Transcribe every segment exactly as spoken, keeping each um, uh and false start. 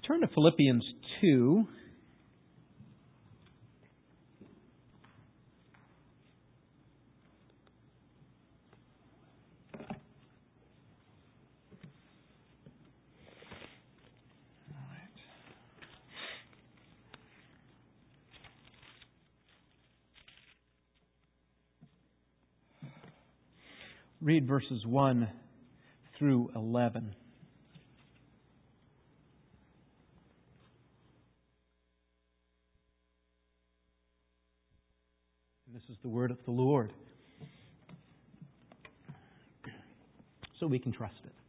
Turn to Philippians two. Read verses one through eleven. And this is the word of the Lord, so we can trust it.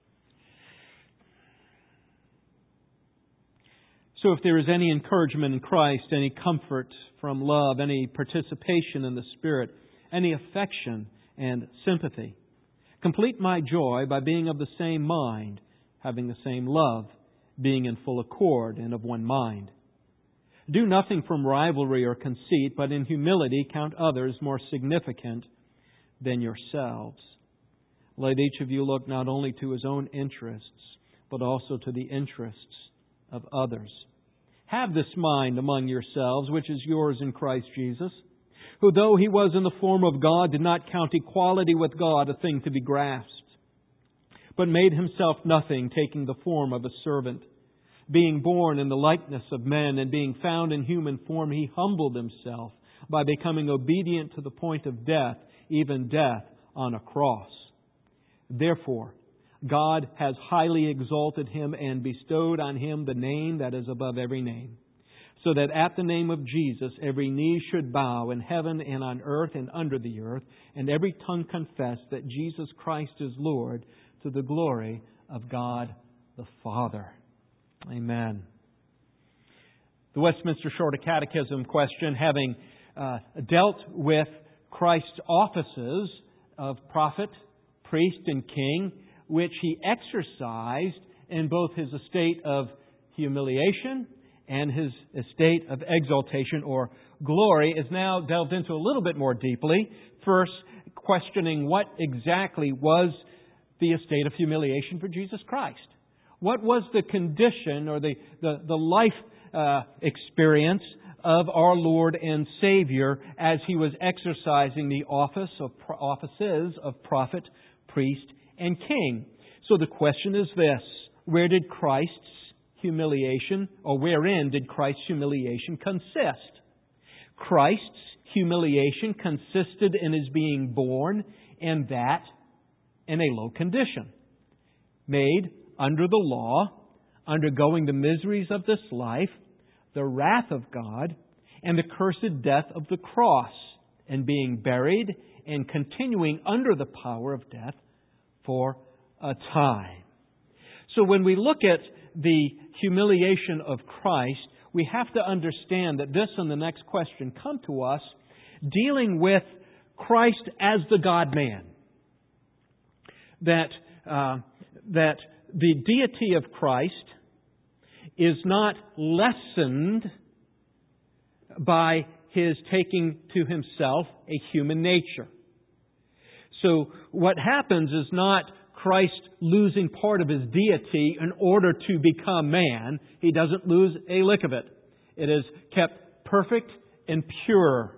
So if there is any encouragement in Christ, any comfort from love, any participation in the Spirit, any affection and sympathy, complete my joy by being of the same mind, having the same love, being in full accord and of one mind. Do nothing from rivalry or conceit, but in humility count others more significant than yourselves. Let each of you look not only to his own interests, but also to the interests of others. Have this mind among yourselves, which is yours in Christ Jesus, who, though He was in the form of God, did not count equality with God a thing to be grasped, but made Himself nothing, taking the form of a servant. Being born in the likeness of men and being found in human form, He humbled Himself by becoming obedient to the point of death, even death on a cross. Therefore, God has highly exalted Him and bestowed on Him the name that is above every name, so that at the name of Jesus every knee should bow in heaven and on earth and under the earth, and every tongue confess that Jesus Christ is Lord, to the glory of God the Father. Amen. The Westminster Shorter Catechism question, having uh, dealt with Christ's offices of prophet, priest, and king, which He exercised in both His estate of humiliation and His estate of exaltation or glory, is now delved into a little bit more deeply. First, questioning what exactly was the estate of humiliation for Jesus Christ. What was the condition or the, the, the life uh, experience of our Lord and Savior as He was exercising the office of offices of prophet, priest, and king? So the question is this: where did Christ's humiliation, or wherein did Christ's humiliation consist? Christ's humiliation consisted in His being born, and that in a low condition, made under the law, undergoing the miseries of this life, the wrath of God, and the cursed death of the cross, and being buried and continuing under the power of death for a time. So when we look at the humiliation of Christ, we have to understand that this and the next question come to us dealing with Christ as the God-man. That, uh, that the deity of Christ is not lessened by His taking to Himself a human nature. So what happens is not Christ losing part of His deity in order to become man. He doesn't lose a lick of it. It is kept perfect and pure.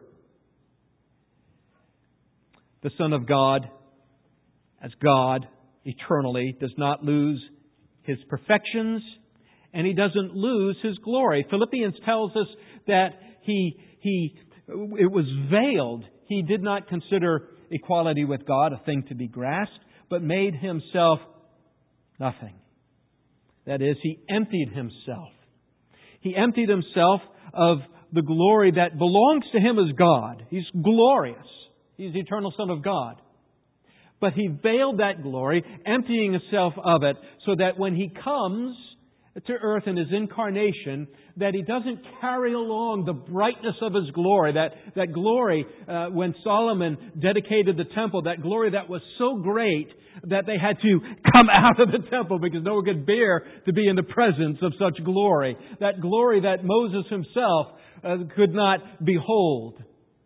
The Son of God, as God, eternally, does not lose His perfections, and He doesn't lose His glory. Philippians tells us that He, he, it was veiled. He did not consider equality with God a thing to be grasped, but made Himself nothing. That is, He emptied Himself. He emptied Himself of the glory that belongs to Him as God. He's glorious. He's the eternal Son of God. But He veiled that glory, emptying Himself of it, so that when He comes to earth in His incarnation, that He doesn't carry along the brightness of His glory. That, that glory, uh, when Solomon dedicated the temple, that glory that was so great that they had to come out of the temple because no one could bear to be in the presence of such glory. That glory that Moses himself uh, could not behold.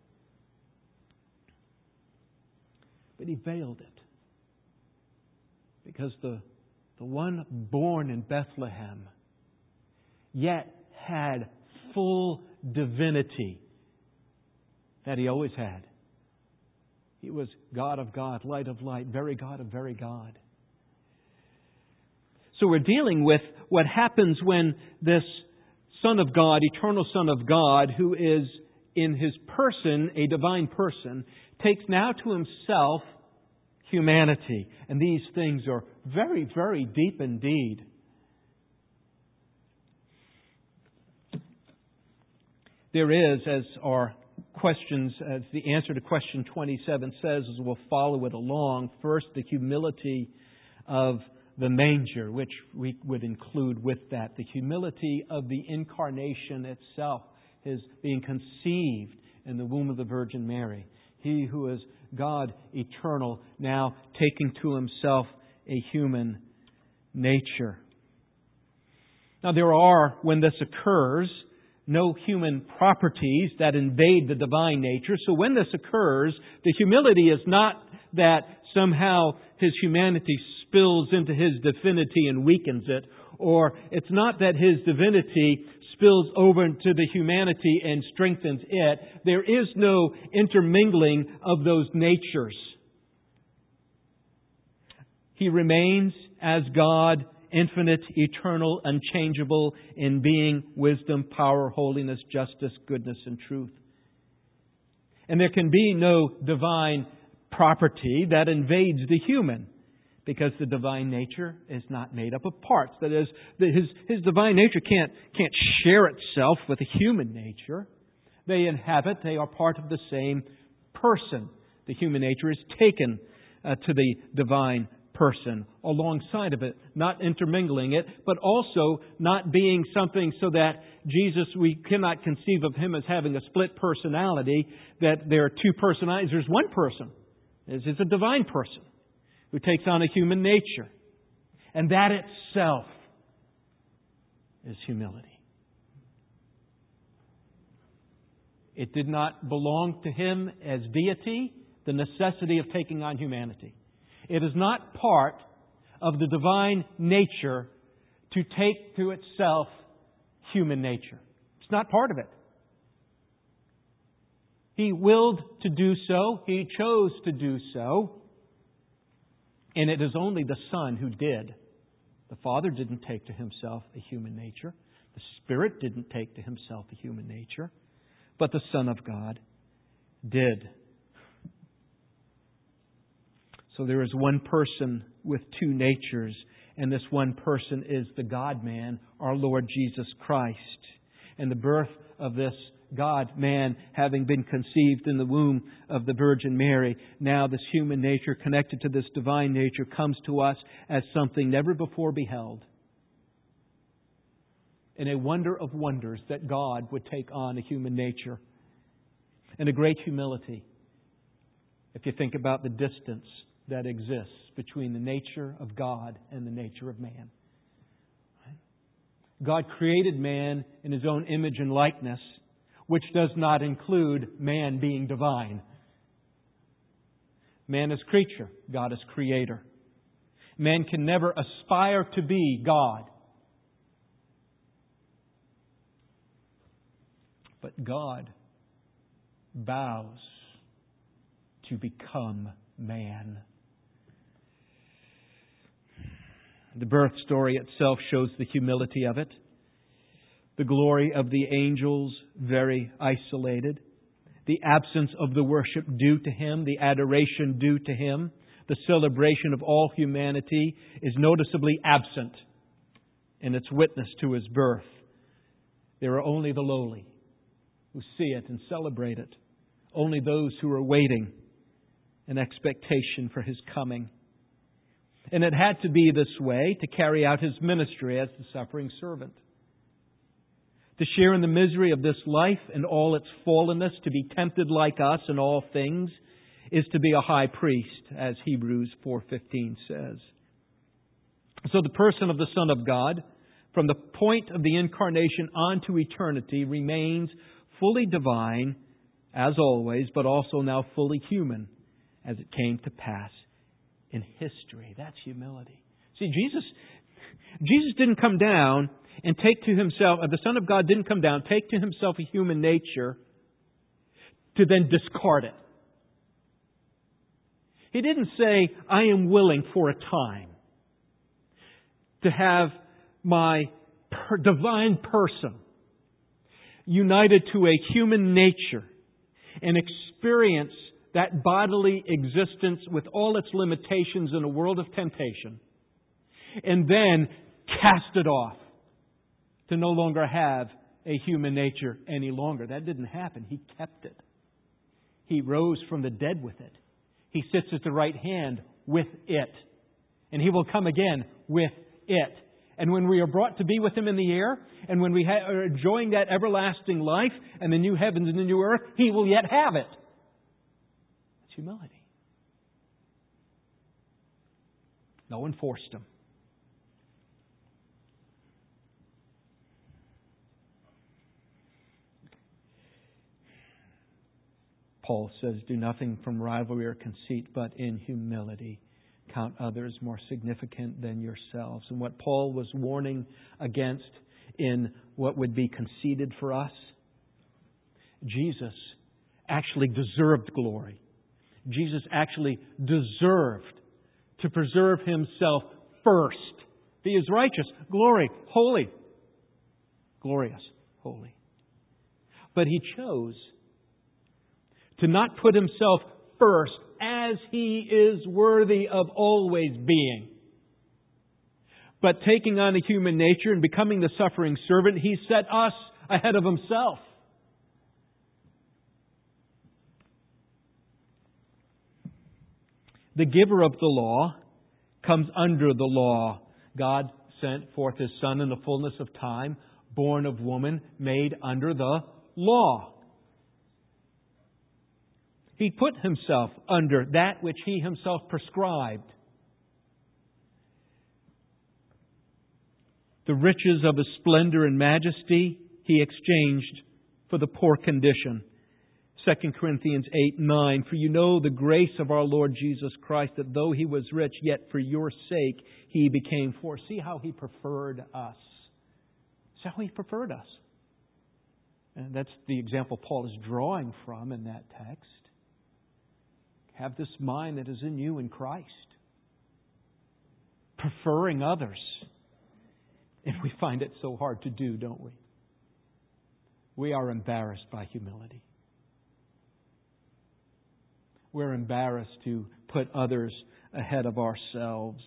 But He veiled it. Because the, the one born in Bethlehem yet had full divinity that He always had. He was God of God, light of light, very God of very God. So we're dealing with what happens when this Son of God, eternal Son of God, who is in His person, a divine person, takes now to Himself humanity. And these things are very, very deep indeed. There is, as our questions, as the answer to question twenty-seven says, as we'll follow it along, first the humility of the manger, which we would include with that. The humility of the incarnation itself, His being conceived in the womb of the Virgin Mary. He who is God eternal, now taking to Himself a human nature. Now there are, when this occurs, no human properties that invade the divine nature. So when this occurs, the humility is not that somehow His humanity spills into His divinity and weakens it, or it's not that His divinity spills over into the humanity and strengthens it. There is no intermingling of those natures. He remains as God, infinite, eternal, unchangeable in being, wisdom, power, holiness, justice, goodness, and truth. And there can be no divine property that invades the human, because the divine nature is not made up of parts. That is, his, his divine nature can't, can't share itself with the human nature. They inhabit, they are part of the same person. The human nature is taken uh, to the divine person alongside of it, not intermingling it, but also not being something so that Jesus, we cannot conceive of Him as having a split personality, that there are two personalities. There's one person. It's a divine person who takes on a human nature. And that itself is humility. It did not belong to Him as deity, the necessity of taking on humanity. It is not part of the divine nature to take to itself human nature. It's not part of it. He willed to do so. He chose to do so. And it is only the Son who did. The Father didn't take to Himself a human nature. The Spirit didn't take to Himself a human nature. But the Son of God did. So there is one person with two natures, and this one person is the God-man, our Lord Jesus Christ. And the birth of this God-man, having been conceived in the womb of the Virgin Mary, now this human nature connected to this divine nature comes to us as something never before beheld. In a wonder of wonders that God would take on a human nature. And a great humility, if you think about the distance that exists between the nature of God and the nature of man. God created man in His own image and likeness, which does not include man being divine. Man is creature, God is creator. Man can never aspire to be God. But God bows to become man. The birth story itself shows the humility of it. The glory of the angels, very isolated. The absence of the worship due to Him, the adoration due to Him, the celebration of all humanity is noticeably absent in its witness to His birth. There are only the lowly who see it and celebrate it. Only those who are waiting in expectation for His coming. And it had to be this way to carry out His ministry as the suffering servant. To share in the misery of this life and all its fallenness, to be tempted like us in all things, is to be a high priest, as Hebrews four fifteen says. So the person of the Son of God, from the point of the incarnation on to eternity, remains fully divine, as always, but also now fully human, as it came to pass in history. That's humility. See, Jesus, Jesus didn't come down and take to Himself, the Son of God didn't come down, take to Himself a human nature to then discard it. He didn't say, I am willing for a time to have my per- divine person united to a human nature and experience that bodily existence with all its limitations in a world of temptation, and then cast it off to no longer have a human nature any longer. That didn't happen. He kept it. He rose from the dead with it. He sits at the right hand with it. And He will come again with it. And when we are brought to be with Him in the air, and when we ha- are enjoying that everlasting life and the new heavens and the new earth, He will yet have it. It's humility. No one forced Him. Paul says, do nothing from rivalry or conceit, but in humility count others more significant than yourselves. And what Paul was warning against in what would be conceited for us, Jesus actually deserved glory. Jesus actually deserved to preserve Himself first. He is righteous, glory, holy, glorious, holy. But He chose to not put Himself first as He is worthy of always being. But taking on a human nature and becoming the suffering servant, He set us ahead of Himself. The giver of the law comes under the law. God sent forth His Son in the fullness of time, born of woman, made under the law. He put Himself under that which He Himself prescribed. The riches of His splendor and majesty He exchanged for the poor condition. Second Corinthians eight nine. For you know the grace of our Lord Jesus Christ, that though He was rich, yet for your sake He became poor. See how He preferred us. See how He preferred us. And that's the example Paul is drawing from in that text. Have this mind that is in you in Christ. Preferring others. And we find it so hard to do, don't we? We are embarrassed by humility. We're embarrassed to put others ahead of ourselves.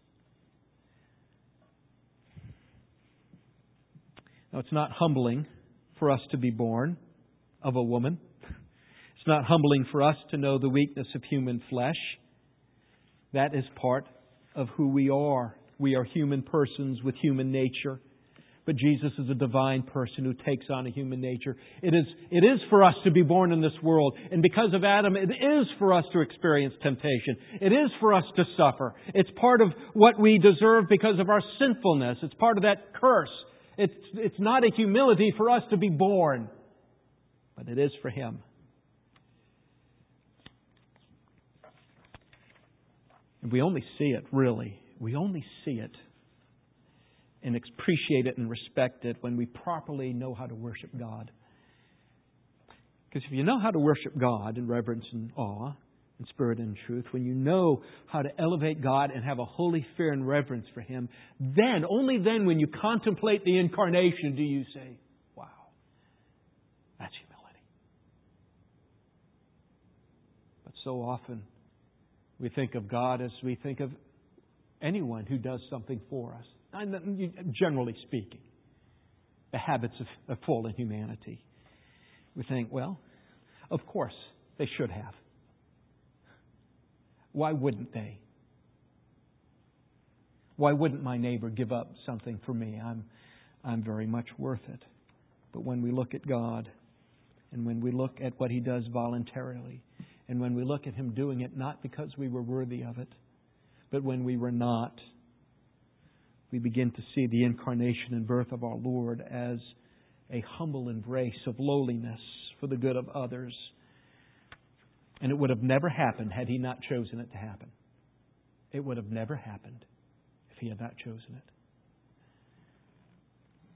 Now, it's not humbling for us to be born of a woman. It's not humbling for us to know the weakness of human flesh. That is part of who we are. We are human persons with human nature. But Jesus is a divine person who takes on a human nature. It is, it is for us to be born in this world. And because of Adam, it is for us to experience temptation. It is for us to suffer. It's part of what we deserve because of our sinfulness. It's part of that curse. It's, it's not a humility for us to be born. But it is for Him. And we only see it, really. We only see it and appreciate it and respect it when we properly know how to worship God. Because if you know how to worship God in reverence and awe, in spirit and truth, when you know how to elevate God and have a holy fear and reverence for Him, then, only then when you contemplate the incarnation do you say, wow, that's humility. But so often we think of God as we think of anyone who does something for us. Generally speaking, the habits of, of fallen humanity. We think, well, of course they should have. Why wouldn't they? Why wouldn't my neighbor give up something for me? I'm, I'm very much worth it. But when we look at God, and when we look at what He does voluntarily, and when we look at Him doing it not because we were worthy of it, but when we were not, we begin to see the incarnation and birth of our Lord as a humble embrace of lowliness for the good of others. And it would have never happened had He not chosen it to happen. It would have never happened if He had not chosen it.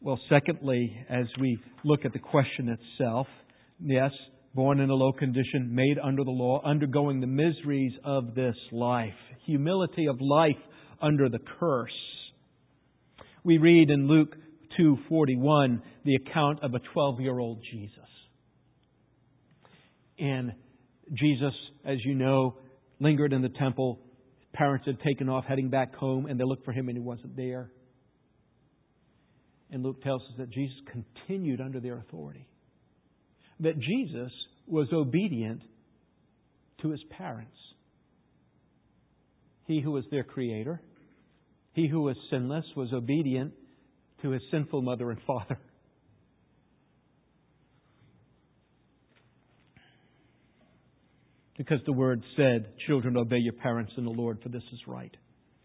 Well, secondly, as we look at the question itself, yes, born in a low condition, made under the law, undergoing the miseries of this life, humility of life under the curse. We read in Luke two forty-one the account of a twelve-year-old Jesus. And Jesus, as you know, lingered in the temple. Parents had taken off, heading back home, and they looked for Him and He wasn't there. And Luke tells us that Jesus continued under their authority. That Jesus was obedient to His parents. He who was their Creator, He who was sinless, was obedient to His sinful mother and father. Because the Word said, "Children, obey your parents in the Lord, for this is right."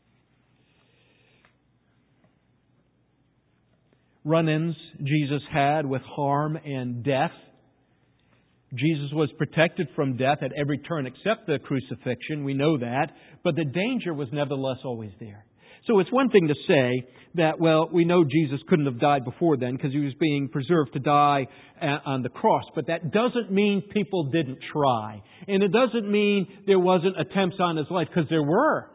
Run-ins Jesus had with harm and death. Jesus was protected from death at every turn except the crucifixion. We know that. But the danger was nevertheless always there. So it's one thing to say that, well, we know Jesus couldn't have died before then because He was being preserved to die on the cross. But that doesn't mean people didn't try. And it doesn't mean there wasn't attempts on His life, because there were.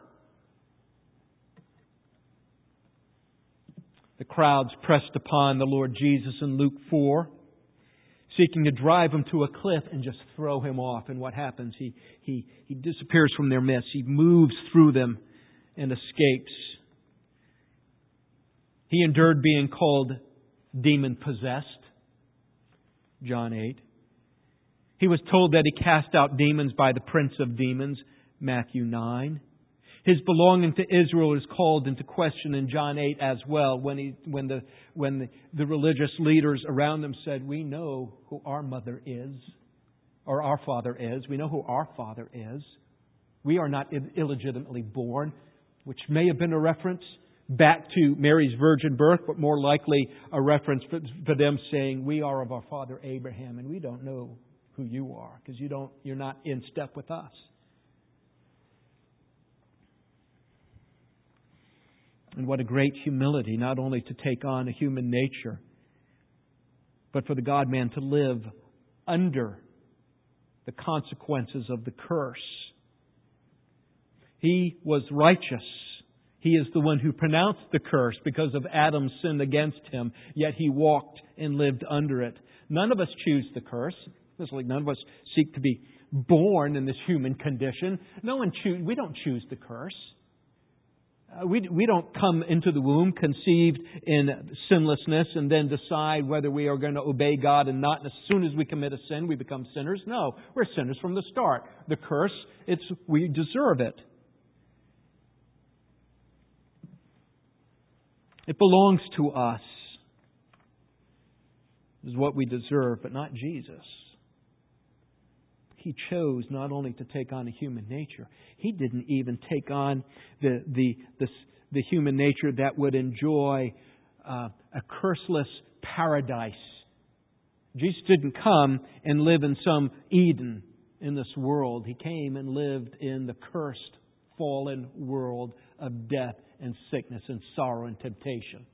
The crowds pressed upon the Lord Jesus in Luke four, seeking to drive Him to a cliff and just throw Him off. And what happens? He, he, he disappears from their midst. He moves through them and escapes. He endured being called demon-possessed, John eight. He was told that He cast out demons by the prince of demons, Matthew nine. His belonging to Israel is called into question in John eight as well, when he, when the when the, the religious leaders around Him said, "We know who our mother is, or our father is. We know who our father is. We are not illegitimately born," which may have been a reference back to Mary's virgin birth, but more likely a reference for, for them saying, "We are of our father Abraham, and we don't know who you are, because you don't, you're not in step with us." And what a great humility, not only to take on a human nature, but for the God-man to live under the consequences of the curse. He was righteous. He is the one who pronounced the curse because of Adam's sin against Him, yet He walked and lived under it. None of us choose the curse. It's like none of us seek to be born in this human condition. No one choose. We don't choose the curse. Uh, we we don't come into the womb conceived in sinlessness and then decide whether we are going to obey God and not. And as soon as we commit a sin, we become sinners. No, we're sinners from the start. The curse, it's we deserve it. It belongs to us. It is what we deserve, but not Jesus. He chose not only to take on a human nature, He didn't even take on the the the, the human nature that would enjoy uh, a curseless paradise. Jesus didn't come and live in some Eden in this world. He came and lived in the cursed, fallen world of death and sickness and sorrow and temptation.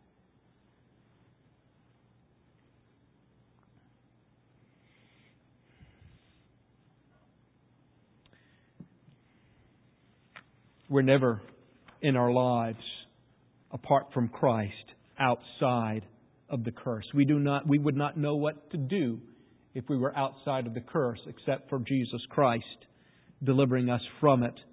We're never in our lives, apart from Christ, outside of the curse. We do not. We would not know what to do if we were outside of the curse, except for Jesus Christ delivering us from it.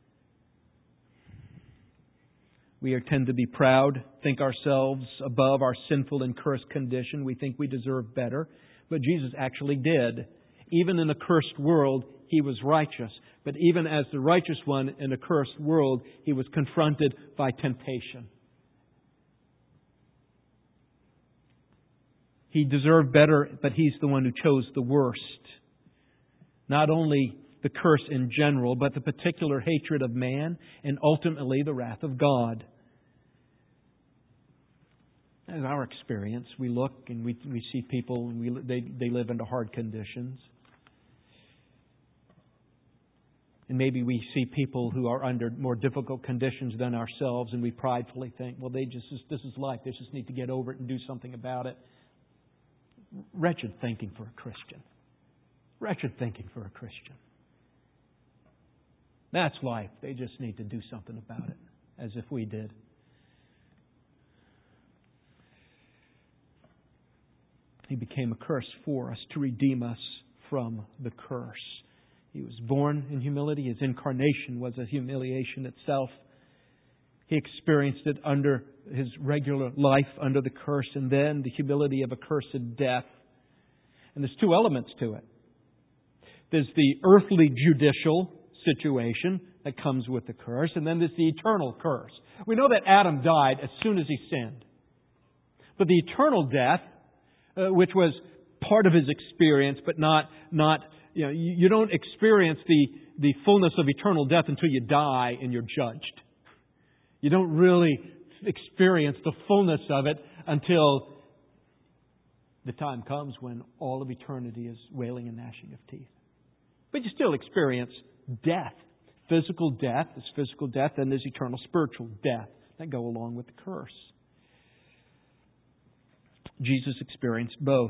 We tend to be proud, think ourselves above our sinful and cursed condition. We think we deserve better. But Jesus actually did. Even in a cursed world, He was righteous. But even as the righteous one in a cursed world, He was confronted by temptation. He deserved better, but He's the one who chose the worst. Not only the curse in general, but the particular hatred of man and ultimately the wrath of God. In our experience, we look and we we see people and we they they live under hard conditions. And maybe we see people who are under more difficult conditions than ourselves, and we pridefully think, well, they just this is life. They just need to get over it and do something about it. Wretched thinking for a Christian. Wretched thinking for a Christian. That's life. They just need to do something about it, as if we did. He became a curse for us to redeem us from the curse. He was born in humility. His incarnation was a humiliation itself. He experienced it under His regular life, under the curse, and then the humility of a cursed death. And there's two elements to it. There's the earthly judicial situation that comes with the curse, and then there's the eternal curse. We know that Adam died as soon as he sinned. But the eternal death, uh, which was part of his experience, but not not You know, you don't experience the, the fullness of eternal death until you die and you're judged. You don't really experience the fullness of it until the time comes when all of eternity is wailing and gnashing of teeth. But you still experience death. Physical death is physical death, and there's eternal spiritual death that go along with the curse. Jesus experienced both.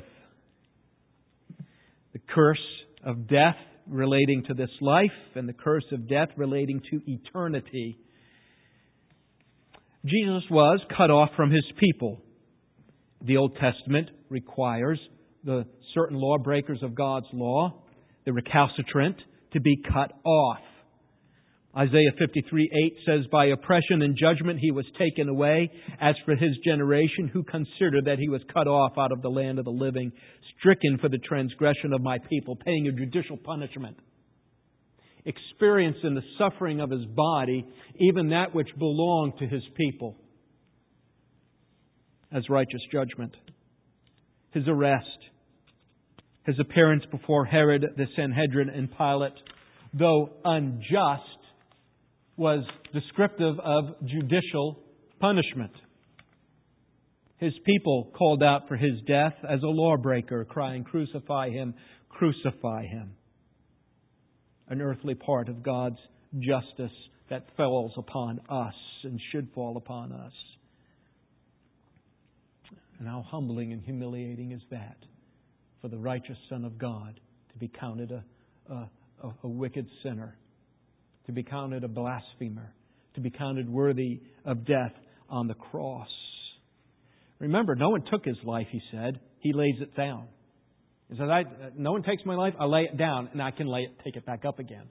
The curse of death relating to this life and the curse of death relating to eternity. Jesus was cut off from His people. The Old Testament requires the certain lawbreakers of God's law, the recalcitrant, to be cut off. Isaiah fifty-three eight says, "By oppression and judgment He was taken away. As for His generation, who considered that He was cut off out of the land of the living, stricken for the transgression of my people," paying a judicial punishment. Experienced in the suffering of His body, even that which belonged to His people, as righteous judgment. His arrest, His appearance before Herod, the Sanhedrin, and Pilate, though unjust, was descriptive of judicial punishment. His people called out for His death as a lawbreaker, crying, "Crucify Him, crucify Him." An earthly part of God's justice that falls upon us and should fall upon us. And how humbling and humiliating is that for the righteous Son of God to be counted a, a, a wicked sinner, to be counted a blasphemer, to be counted worthy of death on the cross. Remember, no one took His life, He said. He lays it down. He says, I, no one takes my life, I lay it down, and I can lay it, take it back up again.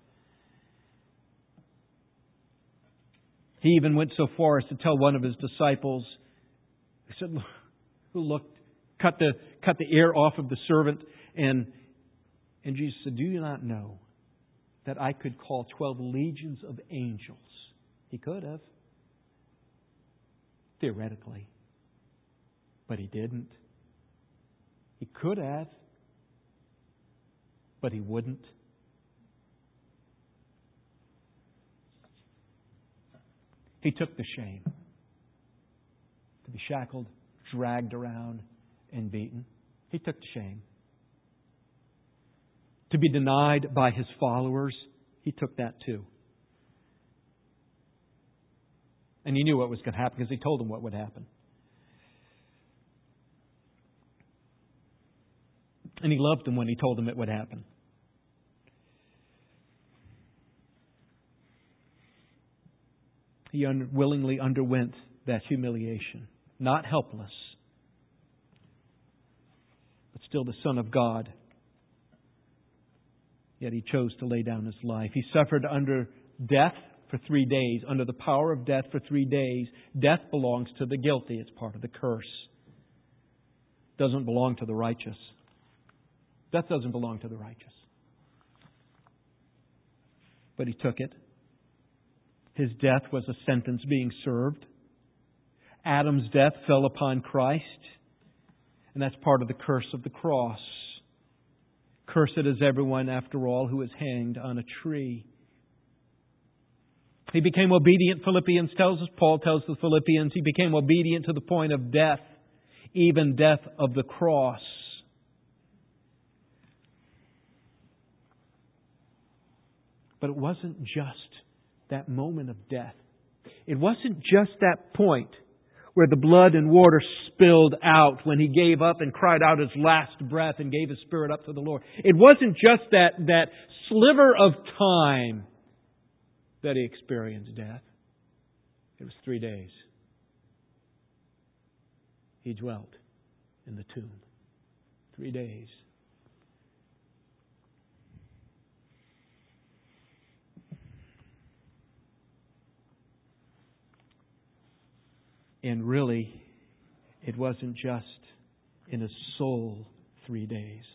He even went so far as to tell one of His disciples, He said, who looked, cut the cut the ear off of the servant, and and Jesus said, "Do you not know that I could call twelve legions of angels?" He could have, theoretically, but He didn't. He could have, but He wouldn't. He took the shame to be shackled, dragged around, and beaten. He took the shame. To be denied by His followers, He took that too. And He knew what was going to happen because He told them what would happen. And He loved them when He told them it would happen. He unwillingly underwent that humiliation. Not helpless, but still the Son of God. Yet He chose to lay down His life. He suffered under death for three days, under the power of death for three days. Death belongs to the guilty. It's part of the curse. It doesn't belong to the righteous. Death doesn't belong to the righteous. But He took it. His death was a sentence being served. Adam's death fell upon Christ. And that's part of the curse of the cross. Cursed is everyone, after all, who is hanged on a tree. He became obedient, Philippians tells us, Paul tells the Philippians, He became obedient to the point of death, even death of the cross. But it wasn't just that moment of death. It wasn't just that point where the blood and water spilled out when He gave up and cried out His last breath and gave His Spirit up to the Lord. It wasn't just that, that sliver of time that He experienced death. It was three days. He dwelt in the tomb. Three days. And really, it wasn't just in His soul three days.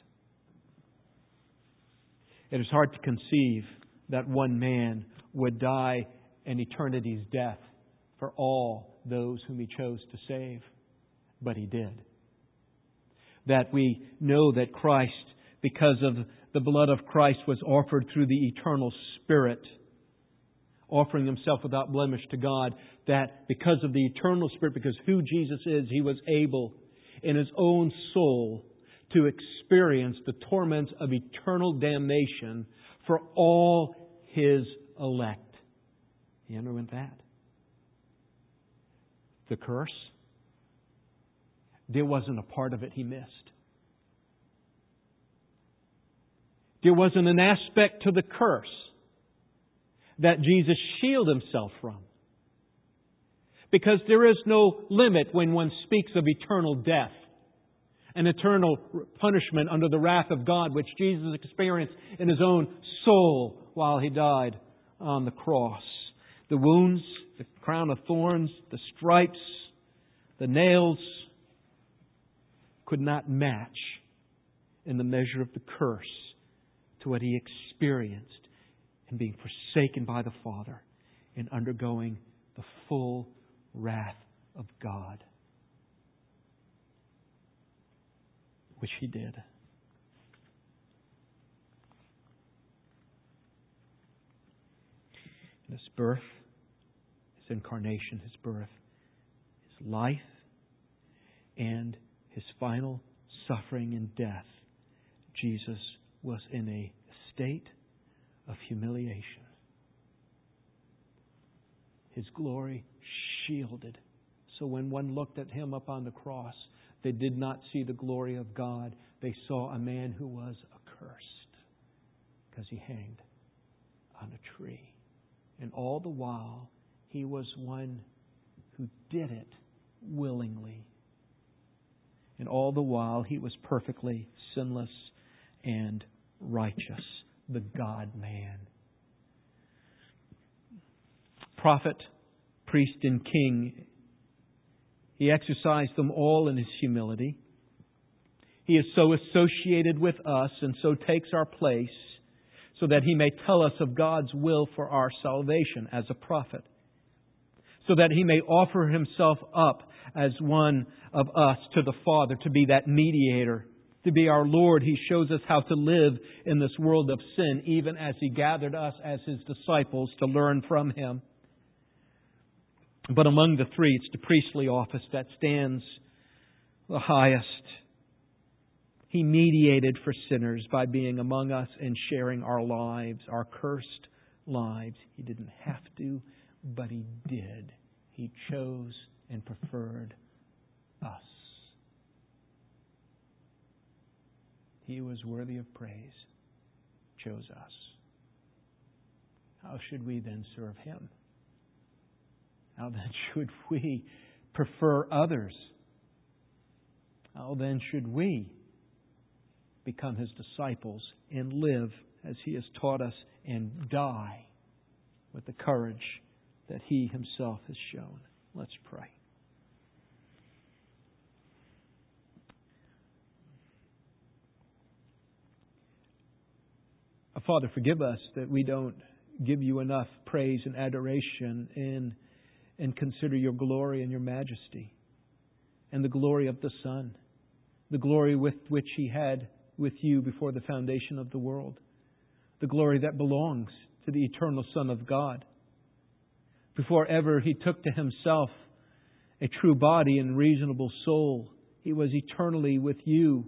It is hard to conceive that one man would die an eternity's death for all those whom He chose to save. But He did. That we know that Christ, because of the blood of Christ, was offered through the eternal Spirit, offering Himself without blemish to God, that because of the eternal Spirit, because who Jesus is, He was able in His own soul to experience the torments of eternal damnation for all His elect. He underwent that. The curse, there wasn't a part of it He missed. There wasn't an aspect to the curse that Jesus shielded Himself from. Because there is no limit when one speaks of eternal death and eternal punishment under the wrath of God, which Jesus experienced in His own soul while He died on the cross. The wounds, the crown of thorns, the stripes, the nails could not match in the measure of the curse to what He experienced in being forsaken by the Father and undergoing the full wrath of God, which He did. In His birth, His incarnation, His birth, His life, and His final suffering and death, Jesus was in a state of humiliation. His glory shielded. So when one looked at Him up on the cross, they did not see the glory of God. They saw a man who was accursed because He hanged on a tree. And all the while, He was one who did it willingly. And all the while, He was perfectly sinless and righteous, the God-man. Prophet, priest, and king, He exercised them all in His humility. He is so associated with us and so takes our place so that He may tell us of God's will for our salvation as a prophet. So that He may offer Himself up as one of us to the Father, to be that mediator, to be our Lord. He shows us how to live in this world of sin, even as He gathered us as His disciples to learn from Him. But among the three, it's the priestly office that stands the highest. He mediated for sinners by being among us and sharing our lives, our cursed lives. He didn't have to, but He did. He chose and preferred us. He was worthy of praise, chose us. How should we then serve Him? How then should we prefer others? How then should we become His disciples and live as He has taught us and die with the courage that He Himself has shown? Let's pray. Father, forgive us that we don't give You enough praise and adoration in and consider Your glory and Your majesty and the glory of the Son, the glory with which He had with You before the foundation of the world, the glory that belongs to the eternal Son of God. Before ever He took to Himself a true body and reasonable soul, He was eternally with You.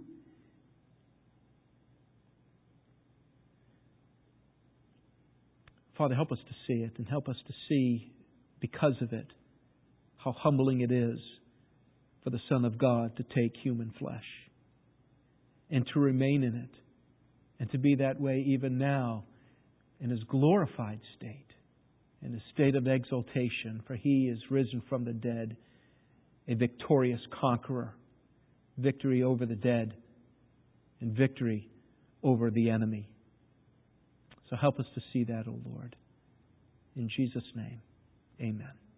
Father, help us to see it, and help us to see, because of it, how humbling it is for the Son of God to take human flesh and to remain in it, and to be that way even now in His glorified state, in a state of exaltation, for He is risen from the dead, a victorious conqueror, victory over the dead and victory over the enemy. So help us to see that, O Lord. In Jesus' name, amen.